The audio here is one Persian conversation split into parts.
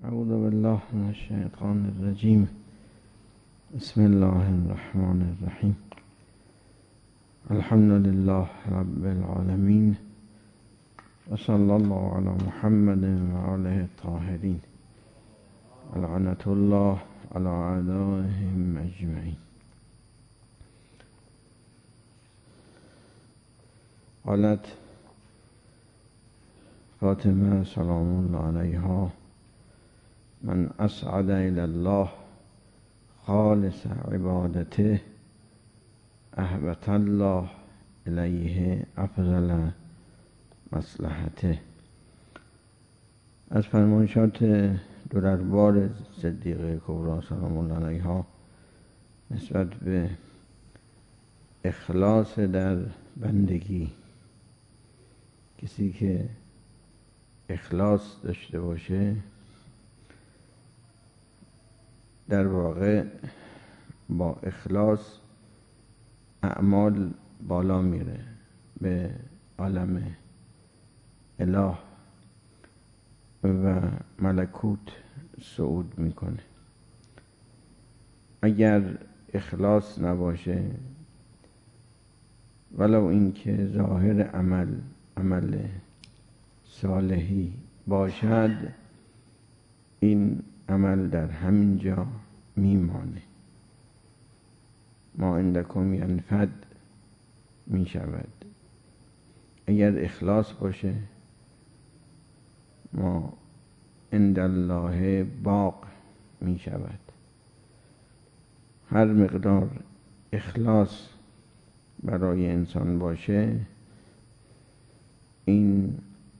اعوذ بالله من الشیطان الرجیم. بسم الله الرحمن الرحیم. الحمد لله رب العالمین و صلی الله علی محمد و آله الطاهرین. لعنة الله علی اعدائهم اجمعین. قالت فاطمه سلام الله علیها: من اسعد الی الله خالص عبادته اهبط الله الیه افضل مصلحته. از فرمایشات دو دربار صدیقه کبری سلام الله علیها نسبت به اخلاص در بندگی. کسی که اخلاص داشته باشه در واقع با اخلاص اعمال بالا میره، به عالم اله و ملکوت صعود میکنه. اگر اخلاص نباشه، ولو اینکه ظاهر عمل صالحی باشد، این عمل در همین جا میمانه. ما عندکم ینفد می شود. اگر اخلاص باشه، ما عند الله باق می شود. هر مقدار اخلاص برای انسان باشه، این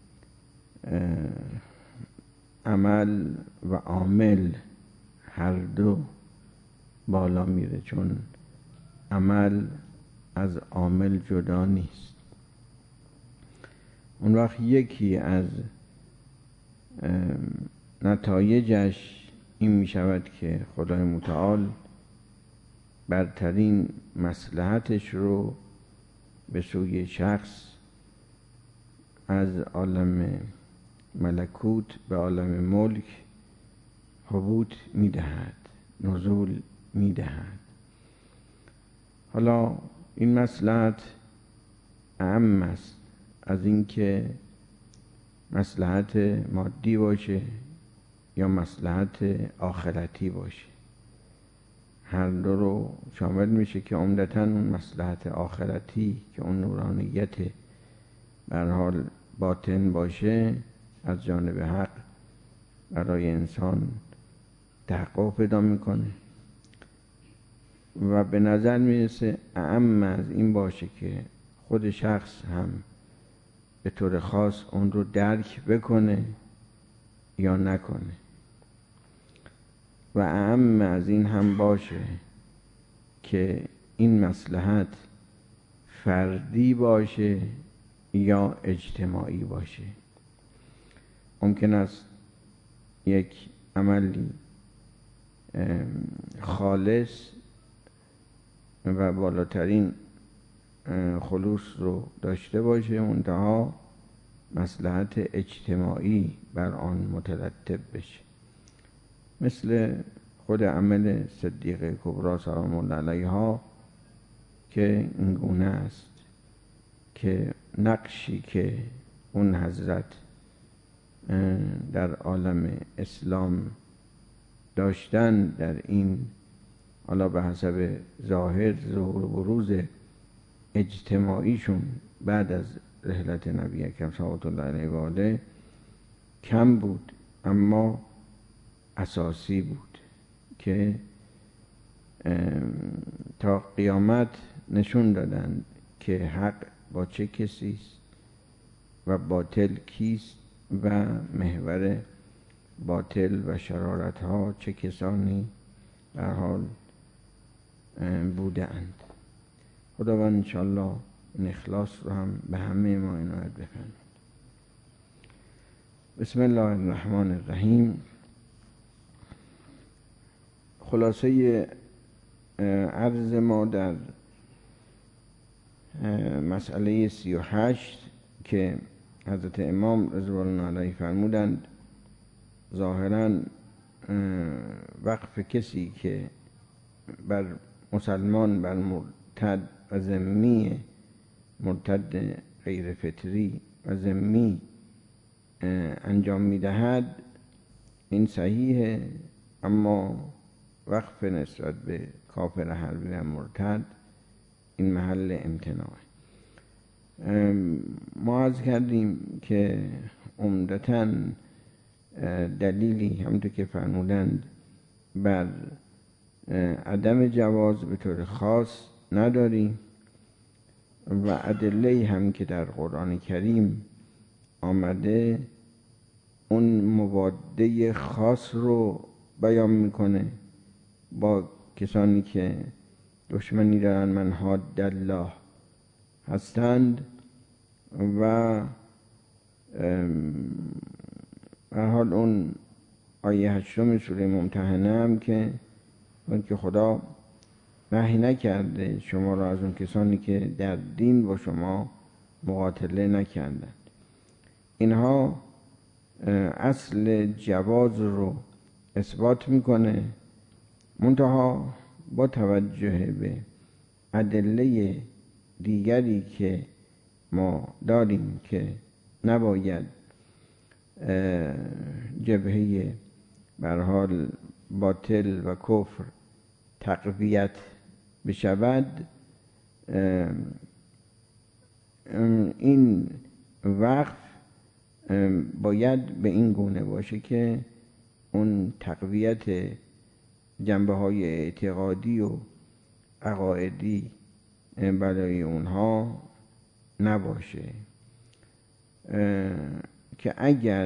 عمل و عامل هر دو بالا میره، چون عمل از عامل جدا نیست. اون وقت یکی از نتایجش این می شود که خدای متعال برترین مصلحتش رو به سوی شخص از عالم ملکوت به عالم ملک هبوط میدهد، نزول میدهد. حالا این مصلحت اهم است از اینکه مصلحت مادی باشه یا مصلحت آخرتی باشه. هر دو رو شامل میشه که عمدتاً اون مصلحت آخرتی که اون نورانیت به هر حال باطن باشه، از جانب حق برای انسان تحقق پیدا میکنه و به نظر میرسه اهم از این باشه که خود شخص هم به طور خاص اون رو درک بکنه یا نکنه، و اهم از این هم باشه که این مصلحت فردی باشه یا اجتماعی باشه. ممکن است یک عملی خالص و بالاترین خلوص رو داشته باشه، منتها مصلحت اجتماعی بر آن مترتب بشه، مثل خود عمل صدیقه کبری سلام الله علیها که این گونه است که نقشی که اون حضرت در عالم اسلام داشتن در این، حالا به حسب ظاهر ظهور و بروز اجتماعیشون بعد از رحلت نبی اکرم صلوات الله علیه و آله، کم بود اما اساسی بود که تا قیامت نشون دادن که حق با چه کسی است و باطل کیست و محور باطل و شرارت ها چه کسانی در حال بودند. خداوند انشاءالله این اخلاص رو هم به همه ما عنایت بفرماید. بسم الله الرحمن الرحیم. خلاصه عرض ما در مسئله 38 که حضرت امام رضوان الله علیه فرمودند ظاهراً وقف کسی که بر مسلمان، بر مرتد و ذمی، مرتد غیر فطری و ذمی انجام میدهد این صحیحه، اما وقف نسبت به کافر حربی و مرتد این محل امتناعه. ما عرض کردیم که عمدتاً دلیلی همونطور که فرمودند بر عدم جواز به طور خاص نداریم و ادله هم که در قرآن کریم آمده اون مواده خاص رو بیان میکنه با کسانی که دشمنی دارن من حاد الله هستند و به حال اون آیه 8 سوره ممتحنه هم که خدا نهی نکرده شما را از اون کسانی که در دین با شما مقاتله نکردند. اینها اصل جواز رو اثبات میکنه، منتها با توجه به ادله دیگری که ما داریم که نباید جبهه به هر حال باطل و کفر تقویت بشود، این وقف باید به این گونه باشه که اون تقویت جنبه های اعتقادی و عقائدی برای اونها نباشه، که اگر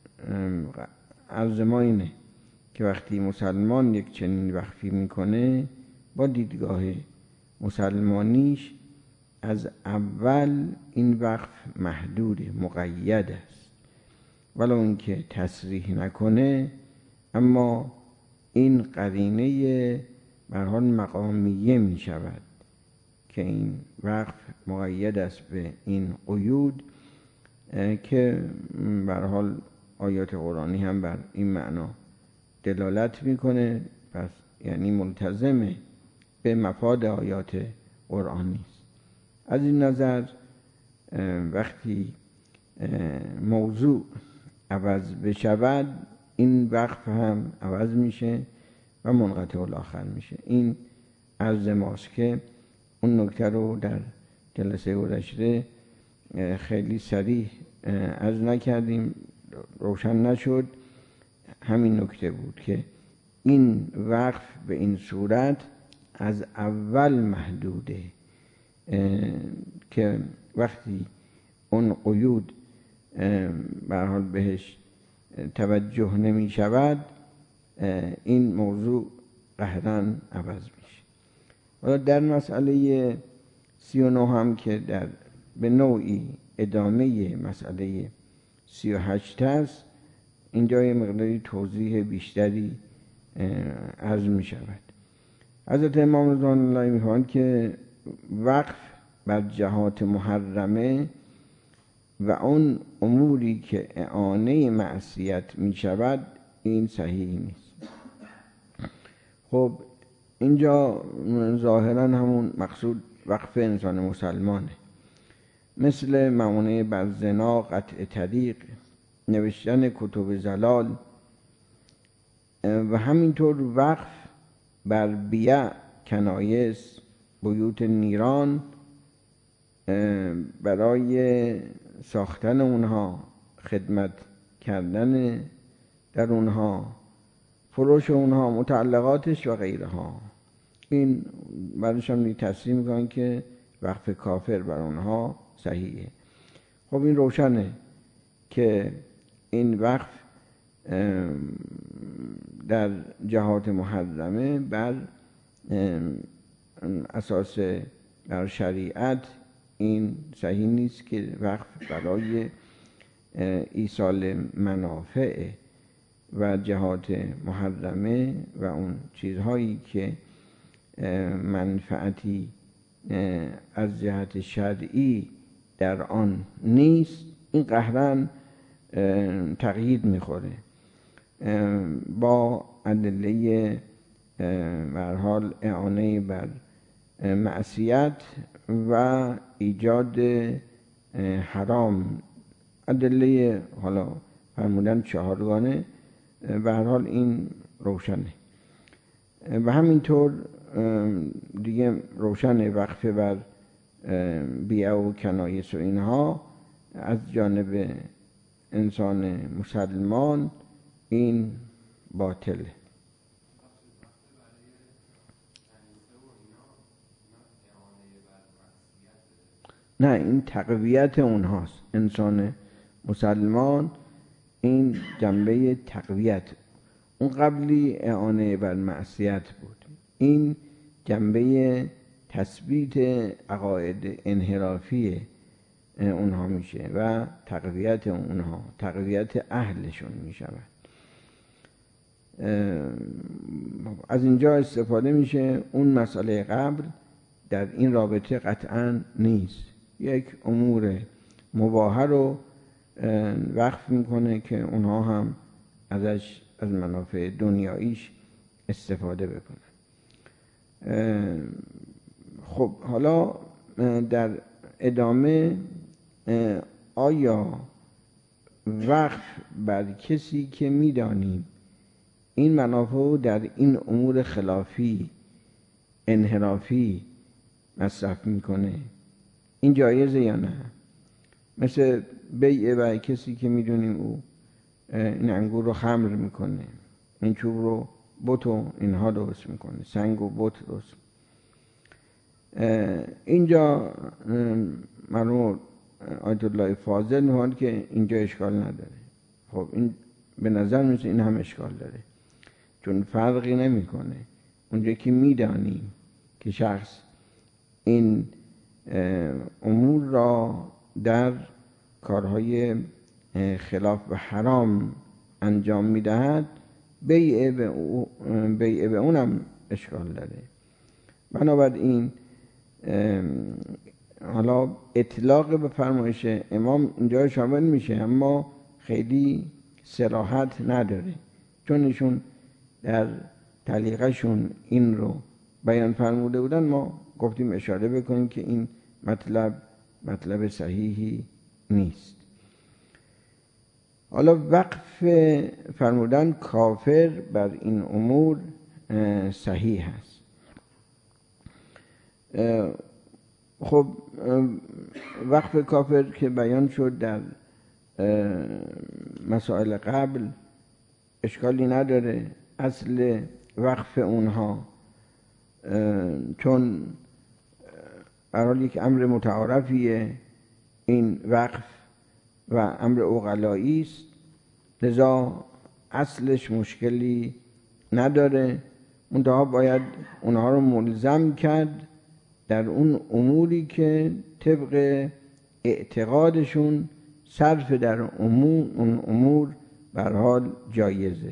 عرض ما اینه که وقتی مسلمان یک چنین وقفی میکنه با دیدگاه مسلمانیش از اول این وقف محدود مقید است، ولو اینکه تصریح نکنه اما این قرینه به هر حال مقامیه می شود که این وقف مقید است به این قیود که به هر حال آیات قرآنی هم بر این معنا دلالت میکنه، پس یعنی ملتزمه به مفاد آیات قرآنی است. از این نظر وقتی موضوع عوض بشود این وقف هم عوض میشه و منقطع الاخر میشه. این عرض ماست که اون نکته رو در جلسه گذشته خیلی صریح عرض نکردیم، روشن نشد. همین نکته بود که این وقف به این صورت از اول محدوده که وقتی اون قیود به هر حال بهش توجه نمی شود این موضوع قهراً عوض میشه. حالا در مسئله 39 هم که به نوعی ادامه مسئله 38 است، اینجا یه مقداری توضیح بیشتری عرض می شود. حضرت امام رضوان الله می‌فرمایند که وقف بر جهات محرمه و اون اموری که اعانه معصیت می شود این صحیح نیست. خب اینجا ظاهراً همون مقصود وقف انسان مسلمانه، مثل ممانعه بر زنا، قطع طریق، نوشتن کتب زلال و همینطور وقف بر بیع، کنایس، بیوت نیران برای ساختن اونها، خدمت کردن در اونها، فروش اونها، متعلقاتش و غیرها. این برایشان تصریح میکنن که وقف کافر بر اونها صحیحه. خب این روشنه که این وقف در جهات محرمه بر اساس در شریعت این صحیح نیست که وقف برای ایصال منافع و جهات محرمه و اون چیزهایی که منفعتی از جهت شرعی در آن نیست، این قهراً تقیید میخوره. با ادله به هر حال اعانه بر معصیت و ایجاد حرام، ادله حالا فرمودن 4گانه، به هر حال این روشنه. و همینطور دیگه روشنه وقفه بر بیع و کنایس و اینها از جانب انسان مسلمان این باطله. نه، این تقویت اونهاست. انسان مسلمان این جنبه تقویت، اون قبلی اعانه بر معصیت بود، این جنبه تثبیت عقاید انحرافی اونها میشه و تقویت اونها، تقویت اهلشون میشود. از اینجا استفاده میشه. اون مسئله قبل در این رابطه قطعا نیست، یک امور مباحه رو وقف میکنه که اونها هم ازش از منافع دنیاییش استفاده بکنن. خب حالا در ادامه آیا وقف بر کسی که میدانیم این منافع در این امور خلافی انحرافی مصرف میکنه این جایزه یا نه؟ مثل بیع بر کسی که میدونیم او این انگور رو خمر میکنه، این چوب رو بت و اینها درست میکنه، سنگ و بت درست. اینجا مرحوم آیت الله فاضل میگن که اینجا اشکال نداره. خب این به نظر میاد این هم اشکال داره، چون فرقی نمیکنه. اونجا که میدانیم که شخص این امور را در کارهای خلاف و حرام انجام میدهد، بیع به اونم اشکال داره. بنابراین حالا اطلاق به فرمایش امام اینجا شامل میشه، اما خیلی صراحت نداره، چون ایشون در تعلیقشون این رو بیان فرموده بودن. ما گفتیم اشاره بکنیم که این مطلب صحیحی نیست. حالا وقف فرمودن کافر بر این امور صحیح است. خب وقف کافر که بیان شد در مسائل قبل اشکالی نداره. اصل وقف اونها چون برای یک امر متعارفیه، این وقف و امر عقلایی است، لذا اصلش مشکلی نداره. منتها باید اونها رو ملزم کرد در اون اموری که طبق اعتقادشون صرف در اون امور به هر حال جایزه.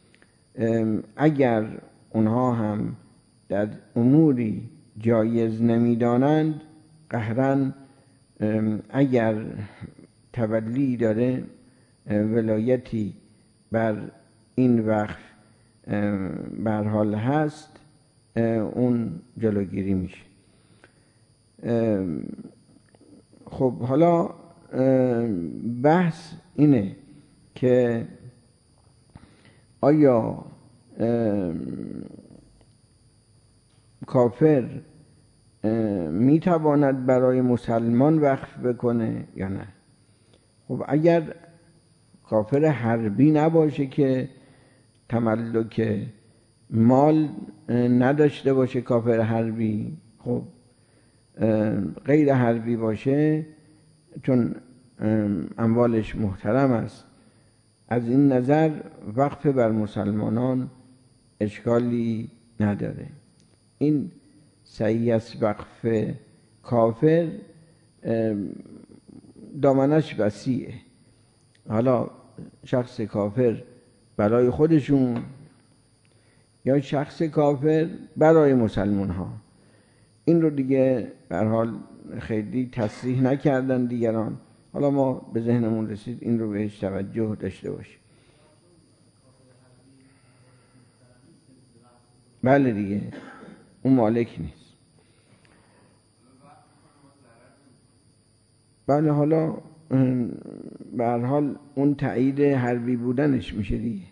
اگر اونها هم در اموری جایز نمیدانند، قهرن اگر تولی داره ولایتی بر این وقف به هر حال هست، اون جلوگیری میشه. خب حالا بحث اینه که آیا کافر میتواند برای مسلمان وقف بکنه یا نه؟ خب اگر کافر حربی نباشه که تملک مال نداشته باشه، کافر حربی، خب غیر حربی باشه چون اموالش محترم است، از این نظر وقف بر مسلمانان اشکالی نداره. این صحیح است. وقف کافر دامنش وسیعه. حالا شخص کافر برای خودشون یا شخص کافر برای مسلمان ها، این رو دیگه به هر حال خیلی تصریح نکردن دیگران. حالا ما به ذهنمون رسید این رو بهش توجه داشته باشیم. بله دیگه، اون مالک نیست. بله، حالا به هر حال اون تایید حربی بودنش میشه دیگه.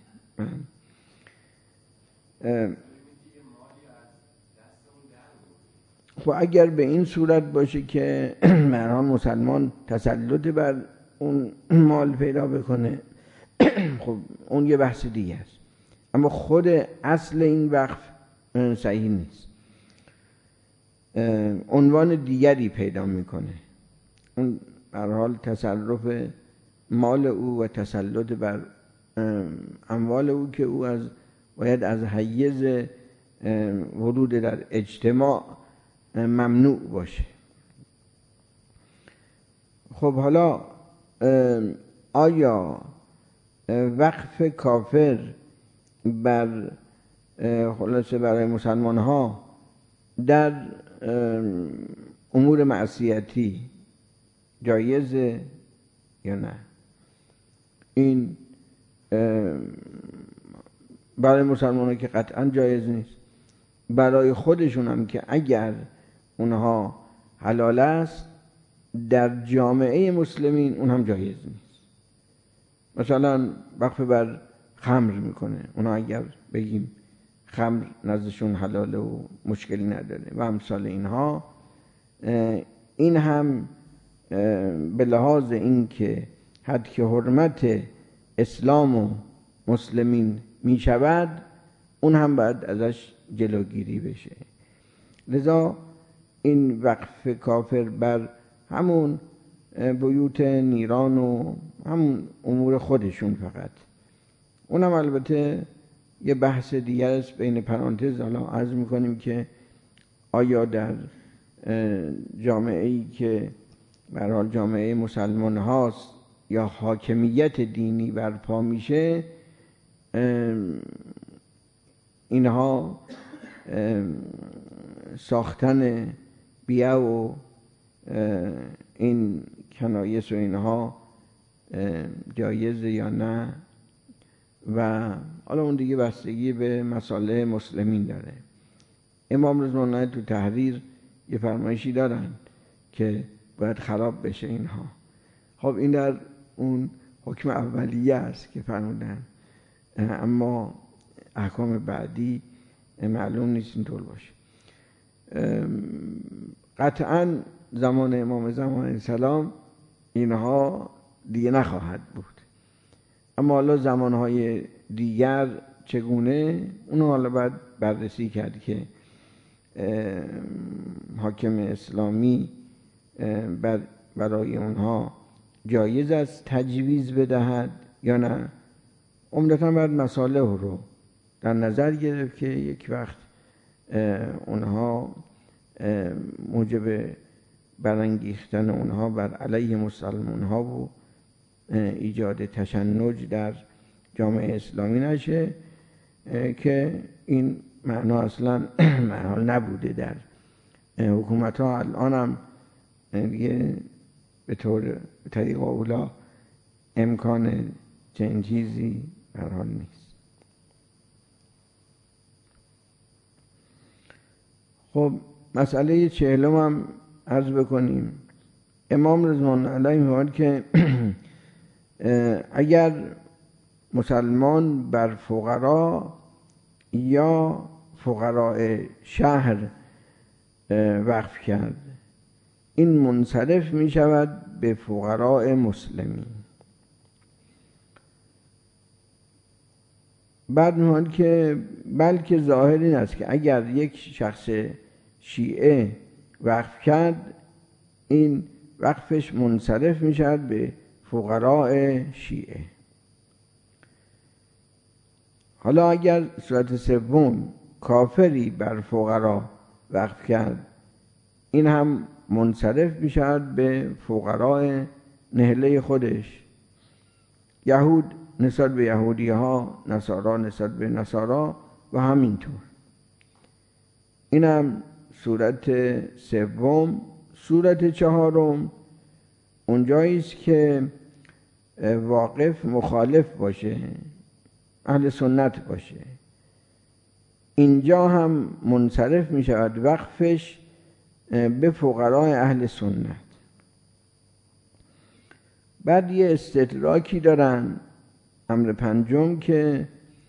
خب اگر به این صورت باشه که به هر حال مسلمان تسلط بر اون مال پیدا بکنه، خب اون یه بحث دیگه است. اما خود اصل این وقف صحیح نیست، عنوان دیگری پیدا میکنه. اون به هر حال تصرف مال او و تسلط بر اموال او که او باید از حیز ورود در اجتماع ممنوع باشه. خب حالا آیا وقف کافر بر خلاصه برای مسلمان ها در امور معصیتی جایزه یا نه؟ این برای مسلمان ها که قطعا جایز نیست، برای خودشون هم که اگر اونها حلال است در جامعه مسلمین اون هم جایز نیست. مثلا وقف بر خمر میکنه، اونا اگر بگیم خمر نزدشون حلاله و مشکلی نداره و امثال اینها، این هم به لحاظ این که حد که حرمت اسلام و مسلمین می شود، اون هم باید ازش جلوگیری بشه. لذا این وقف کافر بر همون بیوت نیران و همون امور خودشون فقط، اونم البته یه بحث دیگر است بین پرانتز. حالا عرض میکنیم که آیا در جامعه‌ای که به هر حال جامعه مسلمان هاست یا حاکمیت دینی برپا میشه، اینها ساختن بیه و این کنایس و اینها جایزه یا نه، و حالا اون دیگه بستگی به مصالح مسلمین داره. امام رضوان الله تو تحریر یه فرمایشی دارن که باید خراب بشه اینها. خب این در اون حکم اولیه است که فرمودن، اما احکام بعدی معلوم نیست اینطور باشه. قطعا زمان امام زمان السلام اینها دیگه نخواهد بود، اما حالا زمانهای دیگر چگونه، اونو حالا باید بررسی کرد که حاکم اسلامی برای اونها جایز است تجویز بدهد یا نه. عمدتاً باید مصالح رو در نظر گرفت که یک وقت اونها موجب برانگیختن اونها بر علیه مسلمان ها و ایجاد تشنج در جامعه اسلامی نشه، که این معنا اصلا معنا نبوده در حکومت ها. الان هم دیگه به طریق اولا امکان چنین چیزی در حال نیست. خب مسئله 40 هم عرض بکنیم. امام رضوان الله علیه می‌فرماید که اگر مسلمان بر فقرا یا فقراء شهر وقف کرد، این منصرف می شود به فقراء مسلمین. بعد می‌فرماید که بلکه ظاهر این است که اگر یک شخص شیعه وقف کرد، این وقفش منصرف می شود به فقراء شیعه. حالا اگر صورت سوم کافری بر فقرا وقف کرد، این هم منصرف می شود به فقراء نهله خودش، یهود نسبت به یهودی ها، نصارا نسبت به نصارا و همینطور. این هم صورت سوم. صورت چهارم اونجایی است که واقف مخالف باشه، اهل سنت باشه، اینجا هم منصرف می شود وقفش به فقرای اهل سنت. بعد یه استدراکی دارن امر پنجم که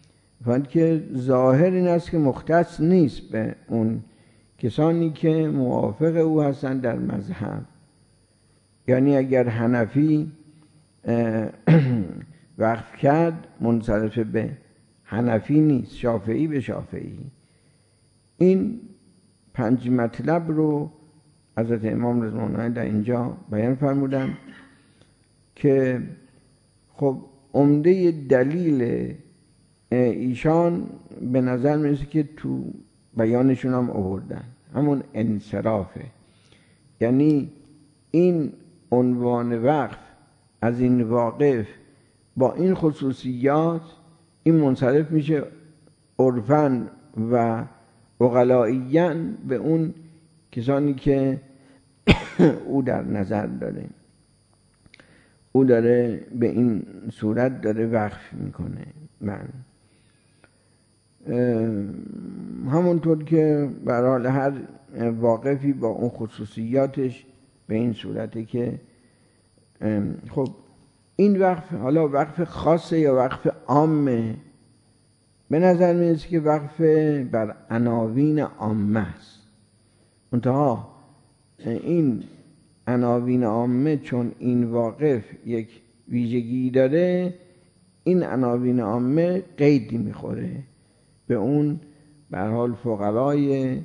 ظاهر این است که مختص نیست به اون کسانی که موافق او هستند در مذهب. یعنی اگر حنفی وقف کرد منصرف به حنفی نیست، شافعی به شافعی. این 5 مطلب رو حضرت امام رضوان الله در اینجا بیان فرمودن که خب عمده دلیل ایشان به نظر میرسه که تو بیانشون هم آوردن، همون انصرافه. یعنی این عنوان وقف از این واقف با این خصوصیات این منصرف میشه عرفاً و عقلائیاً به اون کسانی که او در نظر داره، او داره به این صورت داره وقف میکنه. من همونطور که به هر حال هر واقفی با اون خصوصیاتش به این صورته که خب این وقف حالا وقف خاصه یا وقف عامه، به نظر میرسه که وقف بر عناوین عامه است. منتها این عناوین عامه چون این واقف یک ویژگی داره، این عناوین عامه قیدی میخوره به اون به هر حال فقرای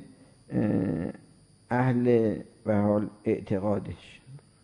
اهل به هر حال اعتقادش.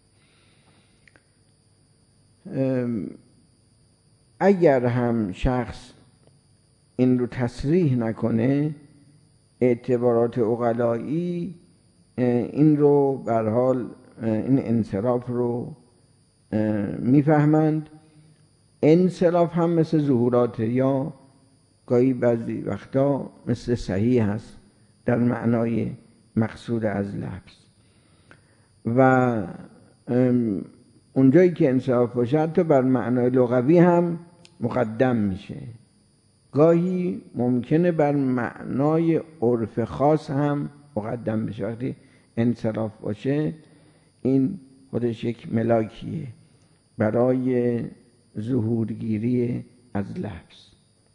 اگر هم شخص این رو تصریح نکنه، اعتبارات عقلایی این رو به هر حال این انصراف رو میفهمند. انصراف هم مثل ظهورات یا گاهی بعضی وقتا مثل صحیح هست در معنای مقصود از لفظ، و اونجایی که انصراف باشه حتی بر معنای لغوی هم مقدم میشه. گاهی ممکنه بر معنای عرف خاص هم مقدم بشه. وقتی انصراف باشه این خودش یک ملاکیه برای ظهورگیری از لفظ.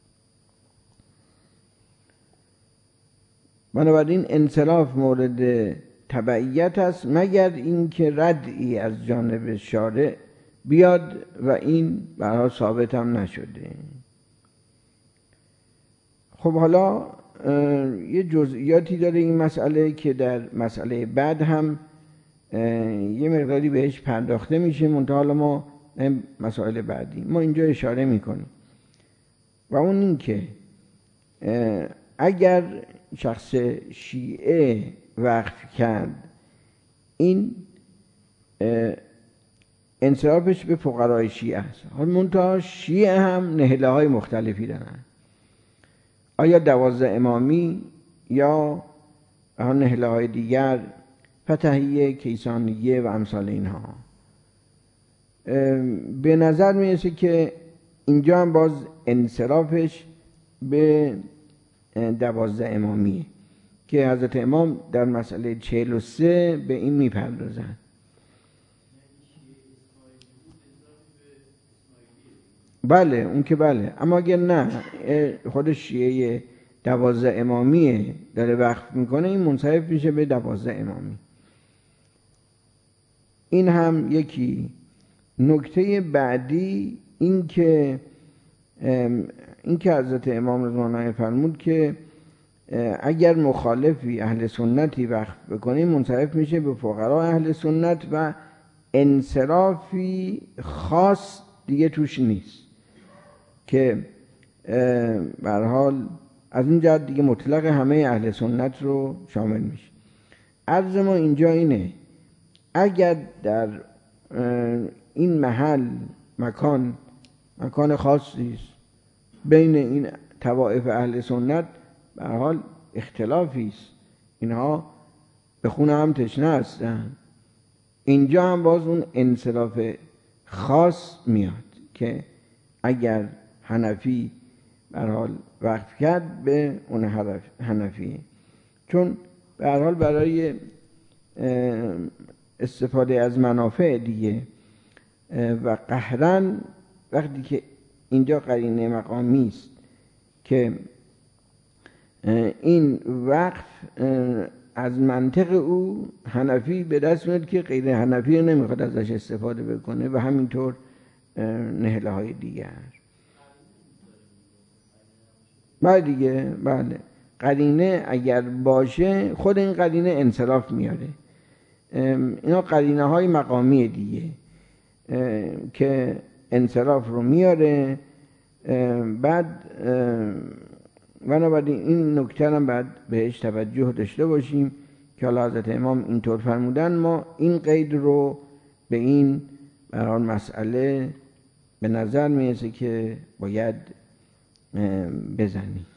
بنابراین انصراف مورد تبعیت است مگر اینکه ردی از جانب شارع بیاد و این برای ثابت هم نشده. خب حالا یه جزئیاتی داره این مسئله که در مسئله بعد هم یه مقداری بهش پرداخته میشه، منتها حالا ما مسائل بعدی ما اینجا اشاره میکنیم، و اون این که اگر شخص شیعه وقف کرد، این انصرافش به فقرای شیعه است. حالا منتها شیعه هم نهله های مختلفی دارن، آیا 12 امامی یا نهله های دیگر، فتحیه، کیسانیه و امثال اینها. به نظر میرسه که اینجا هم باز انصرافش به 12 امامیه که حضرت امام در مسئله 43 به این میپردازن. بله اون که بله، اما اگر نه خود شیعه 12 امامیه داره وقف میکنه، این منصرف میشه به 12 امامی. این هم یکی. نکته بعدی این که حضرت امام رضوان الله فرمود که اگر مخالفی اهل سنتی وقف بکنه منصرف میشه به فقرا اهل سنت و انصرافی خاص دیگه توش نیست، که به هر حال از این جهت دیگه مطلق همه اهل سنت رو شامل میشه. عرض ما اینجا اینه اگر در این محل مکان خاصی است بین این طوائف اهل سنت، به هر حال اختلافی است، اینها به خون هم تشنه هستن، اینجا هم باز اون انصراف خاص میاد که اگر حنفی به هر حال وقف کرد به اون حنفیه، چون به هر حال برای استفاده از منافع دیگه و قهرن وقتی که اینجا قرینه مقامی است که این وقف از منطق او حنفی به دست میاد که غیر حنفی نمیخواد ازش استفاده بکنه و همینطور نهله های دیگر. بله دیگه، بله قرینه اگر باشه خود این قرینه انصراف میاره. اینا قرینه های مقامی دیگه که انصراف رو میاره. بعد بنابراین این نکته هم باید بهش توجه داشته باشیم که حالا حضرت امام اینطور فرمودن، ما این قید رو به این برای مسئله به نظر میرسه که باید بزنیم.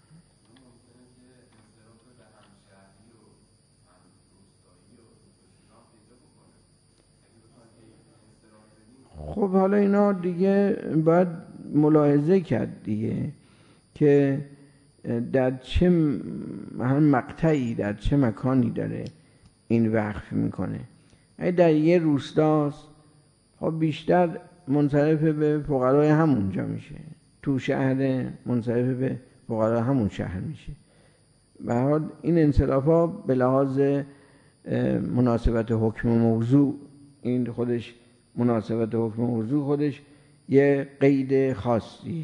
خب حالا اینا دیگه باید ملاحظه کرد دیگه که در چه مقطعی در چه مکانی داره این وقف میکنه. اگه در یه روستاست خب بیشتر منصرف به فقرای همونجا میشه، تو شهر منصرف به فقرای همون شهر میشه. به هر حال این انصراف ها به لحاظ مناسبت حکم موضوع، این خودش مناسبت حکم موضوع خودش یه قید خاصیه.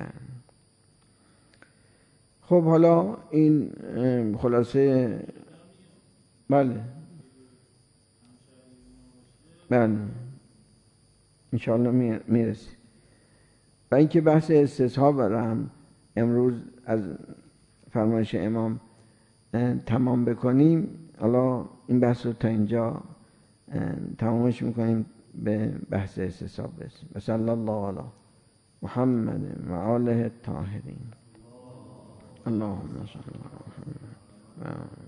خب حالا این خلاصه بله انشاءالله میرسی. و اینکه بحث استصحاب هم امروز از فرمایش امام تمام بکنیم. حالا این بحث رو تا اینجا تمامش میکنیم، به بحث استصحاب برسیم. و صلی الله علی محمد و آله الطاهرین. اللهم صل علی محمد.